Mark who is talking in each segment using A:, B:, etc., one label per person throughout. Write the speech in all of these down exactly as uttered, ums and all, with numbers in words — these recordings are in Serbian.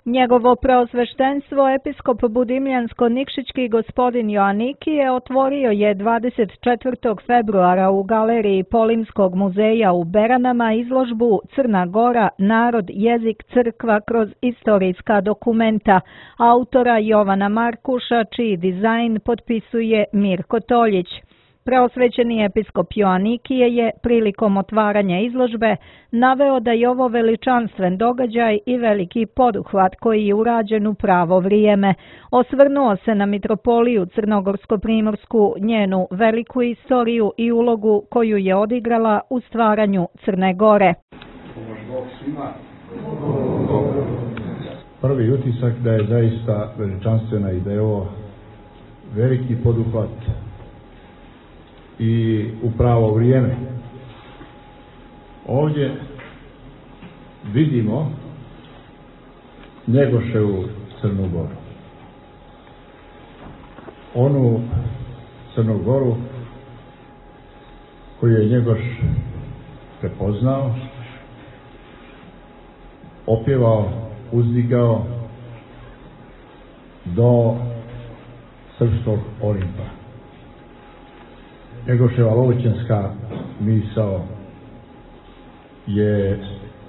A: Njegovo preosveštenstvo episkop Budimljansko-Nikšićki gospodin Joanikije otvorio je dvadeset četvrtog februara u galeriji Polimskog muzeja u Beranama izložbu Crna Gora, narod, jezik, crkva kroz istorijska dokumenta autora Jovana Markuša, čiji dizajn potpisuje Mirko Toljić. Preosvećeni episkop Joanikije je prilikom otvaranja izložbe naveo da je ovo veličanstven događaj i veliki poduhvat koji je urađen u pravo vrijeme. Osvrnuo se na mitropoliju Crnogorsko-primorsku, njenu veliku istoriju i ulogu koju je odigrala u stvaranju Crne Gore.
B: Prvi utisak da je zaista veličanstvena i da je ovo veliki poduhvat i u pravo vrijeme. Ovdje vidimo Njegoševu Crnu Goru. Onu Crnu Goru koju je Njegoš prepoznao, opjevao, uzdigao do srpskog Olimpa. Njegoševa lovućanska misao je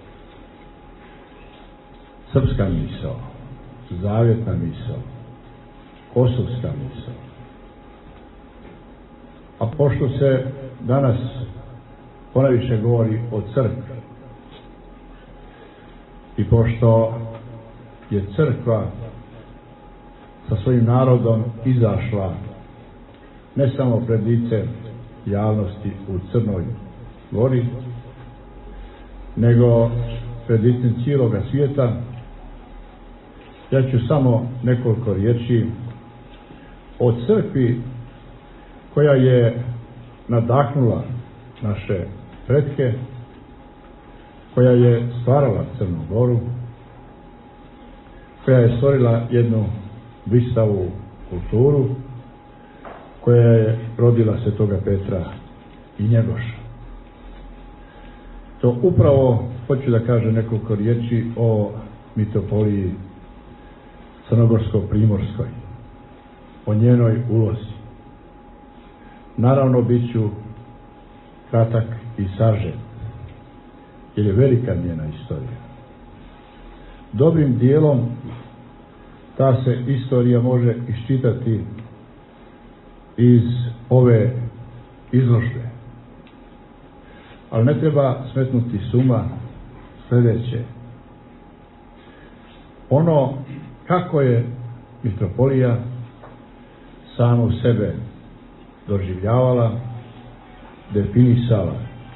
B: srpska misao, zavjetna misao, kosovska misao. A pošto se danas ponajviše govori o crkvi i pošto je crkva sa svojim narodom izašla ne samo pred lice javnosti u Crnoj Gori, nego pred licem cijeloga svijeta, ja ću samo nekoliko riječi o crkvi koja je nadahnula naše pretke, koja je stvarala Crnu Goru, koja je stvorila jednu blistavu kulturu, koja je rodila Svetoga Petra i Njegoša. To upravo hoću da kažem nekoliko riječi o mitropoliji Crnogorsko-primorskoj, o njenoj ulozi. Naravno, bit ću kratak i sažet, jer je velika njena istorija. Dobrim dijelom ta se istorija može iščitati iz ove izložbe. Ali ne treba smetnuti s uma sljedeće. Ono kako je mitropolija samu sebe doživljavala, definisala,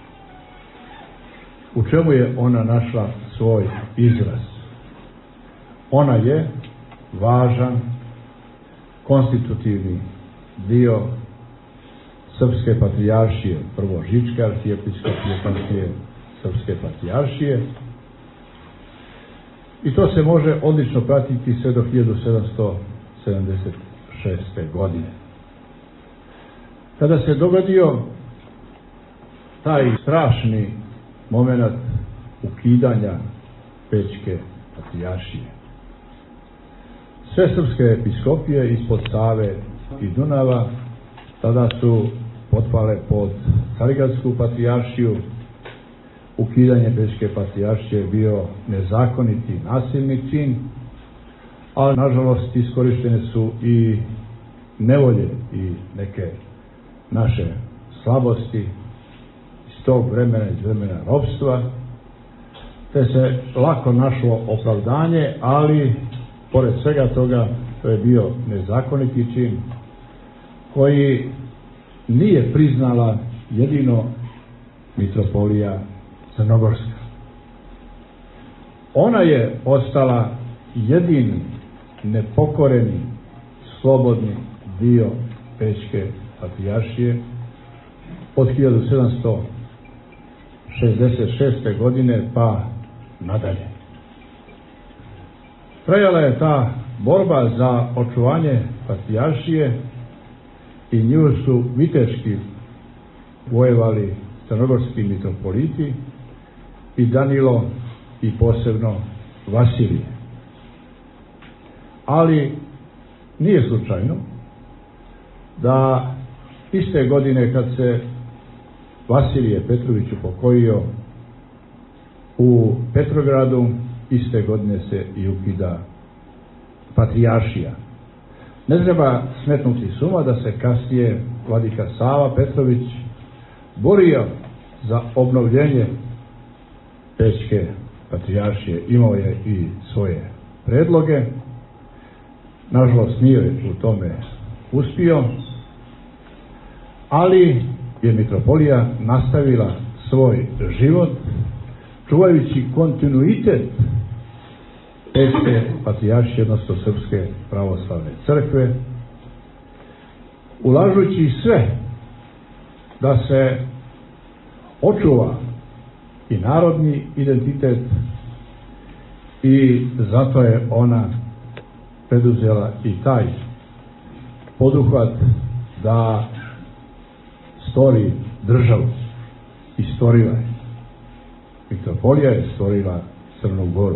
B: u čemu je ona našla svoj izraz. Ona je važan, konstitutivni dio Srpske patrijaršije, prvo Žičke arhijepiskopije, kasnije Srpske patrijaršije. I to se može odlično pratiti sve do hiljadu sedamsto sedamdeset šeste. godine. Kada se dogodio taj strašni moment ukidanja Pećke patrijaršije, sve srpske episkopije ispod Save i Dunava tada su potpale pod Carigradsku patrijaršiju. Ukidanje Pećke patrijaršije je bio nezakoniti, nasilni čin, ali nažalost iskorištene su i nevolje i neke naše slabosti iz tog vremena, iz vremena ropstva, te se lako našlo opravdanje, ali pored svega toga to je bio nezakoniti čin koji nije priznala jedino mitropolija Crnogorska. Ona je ostala jedini nepokoreni, slobodni dio Pećke patrijaršije od hiljadu sedamsto šezdeset šeste. godine pa nadalje. Trajala je ta borba za očuvanje patrijaršije i nju su viteški vojevali crnogorski mitropoliti i Danilo i posebno Vasilije. Ali nije slučajno da iste godine kad se Vasilije Petrović upokojio u Petrogradu, iste godine se i ukida patrijaršija. Ne treba smetnuti s uma da se kasnije vladika Sava Petrović borio za obnovljenje Pećke patrijaršije, imao je i svoje predloge, nažalost nije u tome uspio, ali je mitropolija nastavila svoj život čuvajući kontinuitet Pećke patrijaršije, odnosno Srpske pravoslavne crkve, ulažući sve da se očuva i narodni identitet, i zato je ona preduzela i taj poduhvat da stvori državu. I stvorila je. Mitropolija je stvorila Crnu Goru.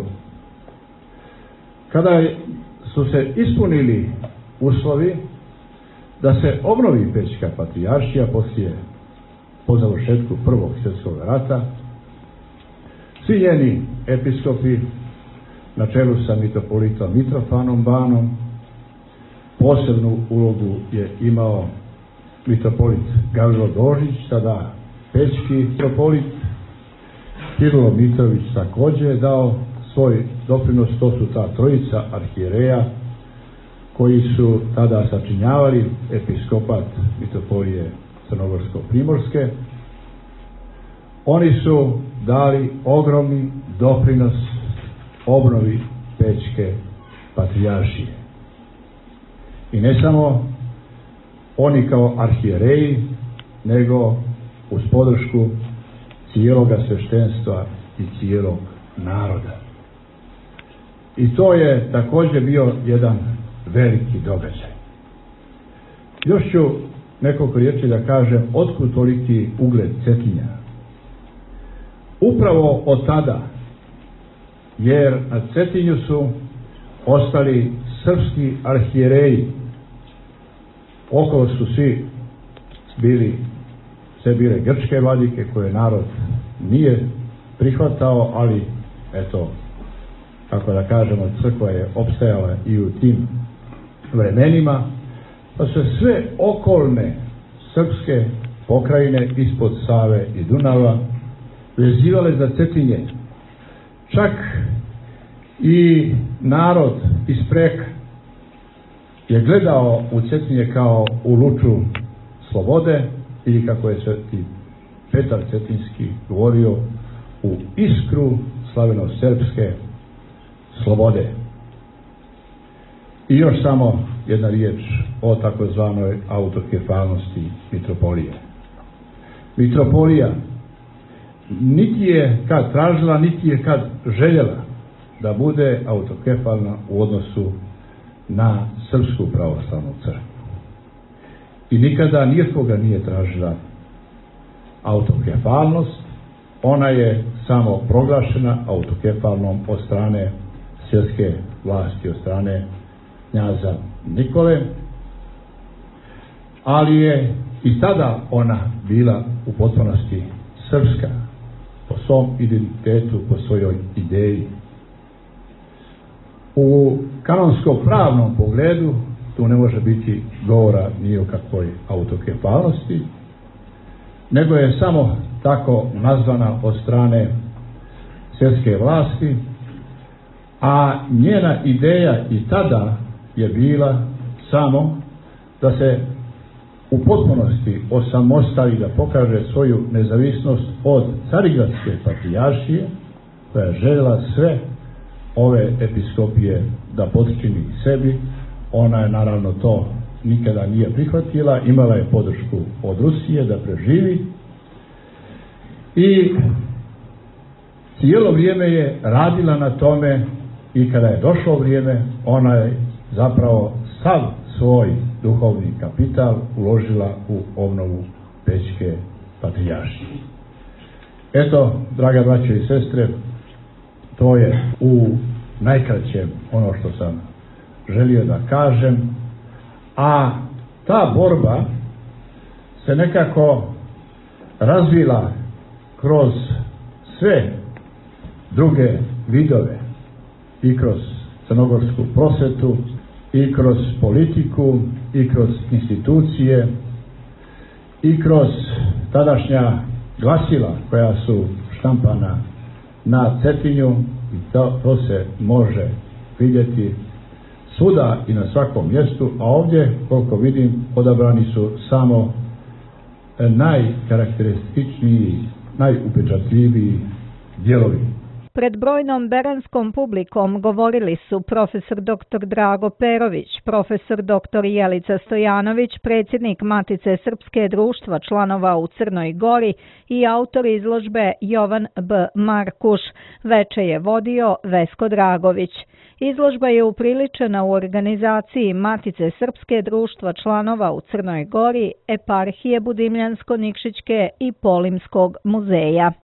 B: Kada su se ispunili uslovi da se obnovi Pećka patrijaršija poslije, po završetku Prvog svjetskog rata, svi njeni episkopi na čelu sa mitropolitom Mitrofanom Banom, posebnu ulogu je imao mitropolit Gavrilo Dožić, tada pećki mitropolit. Kirilo Mitrović također je dao svoj doprinos. To su ta trojica arhijereja koji su tada sačinjavali episkopat mitropolije Crnogorsko-primorske. Oni su dali ogromni doprinos obnovi Pećke patrijaršije. I ne samo oni kao arhijereji, nego uz podršku cijeloga sveštenstva i cijelog naroda. I to je također bio jedan veliki događaj. Još ću nekoliko riječi da kažem otkud toliki ugled Cetinja. Upravo od tada, jer na Cetinju su ostali srpski arhijereji. Okolo su svi bili, sve bile grčke vladike koje narod nije prihvatao, ali eto, kako da kažemo, crkva je opstajala i u tim vremenima, pa su sve okolne srpske pokrajine ispod Save i Dunava vezivale za Cetinje. Čak i narod iz Preka je gledao u Cetinje kao u luču slobode, ili kako je sveti Petar Cetinski govorio, u iskru slaveno-srpske slobode. I još samo jedna riječ o takozvanoj autokefalnosti mitropolije. Mitropolija niti je kad tražila, niti je kad željela da bude autokefalna u odnosu na Srpsku pravoslavnu crkvu. I nikada nijekoga nije tražila autokefalnost, ona je samo proglašena autokefalnom od strane svjetske vlasti, od strane knjaza Nikole, ali je i tada ona bila u potpunosti srpska, po svom identitetu, po svojoj ideji. U kanonskom pravnom pogledu tu ne može biti govora ni o kakvoj autokefalnosti, nego je samo tako nazvana od strane svjetske vlasti, a njena ideja i tada je bila samo da se u potpunosti osamostali, da pokaže svoju nezavisnost od Carigradske patrijaršije, koja je željela sve ove episkopije da potčini sebi. Ona je naravno to nikada nije prihvatila, imala je podršku od Rusije da preživi i cijelo vrijeme je radila na tome, i kada je došlo vrijeme ona je zapravo sav svoj duhovni kapital uložila u obnovu Pećke patrijaršije. Eto, draga braćo i sestre, to je u najkraćem ono što sam želio da kažem, a ta borba se nekako razvila kroz sve druge vidove, i kroz crnogorsku prosvetu, i kroz politiku, i kroz institucije, i kroz tadašnja glasila koja su štampana na Cetinju, i to, to se može vidjeti svuda i na svakom mjestu, a ovdje, koliko vidim, odabrani su samo najkarakterističniji, najupečatljiviji dijelovi.
A: Pred brojnom beranskom publikom govorili su profesor doktor Drago Perović, profesor doktor Jelica Stojanović, predsjednik Matice Srpske društva članova u Crnoj Gori i autor izložbe Jovan B. Markuš. Veče je vodio Vesko Dragović. Izložba je upriličena u organizaciji Matice Srpske društva članova u Crnoj Gori, Eparhije Budimljansko-Nikšićke i Polimskog muzeja.